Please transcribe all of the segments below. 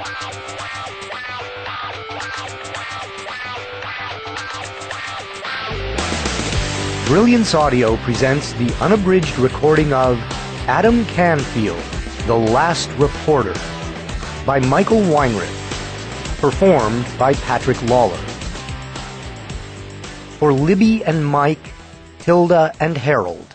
Brilliance Audio presents the unabridged recording of Adam Canfield, The Last Reporter, by Michael Weinrich, performed by Patrick Lawler. For Libby and Mike, Hilda and Harold.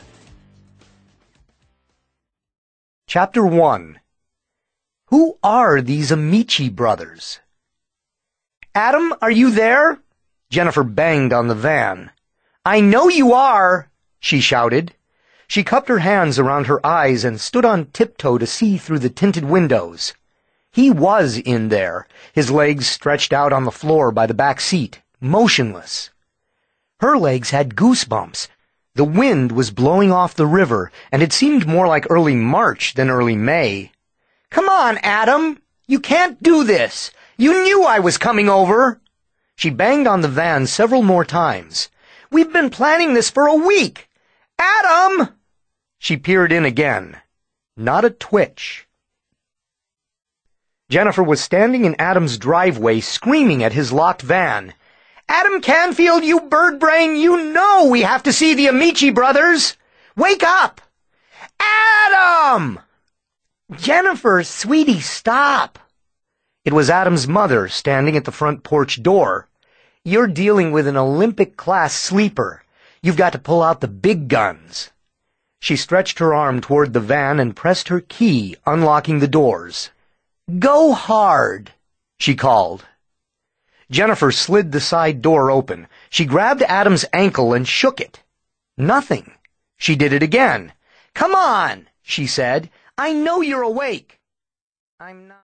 Chapter 1. Who are these Amici brothers? Adam, are you there? Jennifer banged on the van. I know you are, she shouted. She cupped her hands around her eyes and stood on tiptoe to see through the tinted windows. He was in there, his legs stretched out on the floor by the back seat, motionless. Her legs had goosebumps. The wind was blowing off the river, and it seemed more like early March than early May. Come on, Adam! You can't do this! You knew I was coming over! She banged on the van several more times. We've been planning this for a week! Adam! She peered in again. Not a twitch. Jennifer was standing in Adam's driveway screaming at his locked van. Adam Canfield, you bird brain, you know we have to see the Amici brothers! Wake up! Adam! Jennifer, sweetie, stop! It was Adam's mother standing at the front porch door. You're dealing with an Olympic-class sleeper. You've got to pull out the big guns. She stretched her arm toward the van and pressed her key, unlocking the doors. Go hard, she called. Jennifer slid the side door open. She grabbed Adam's ankle and shook it. Nothing. She did it again. Come on, she said. I know you're awake. I'm not.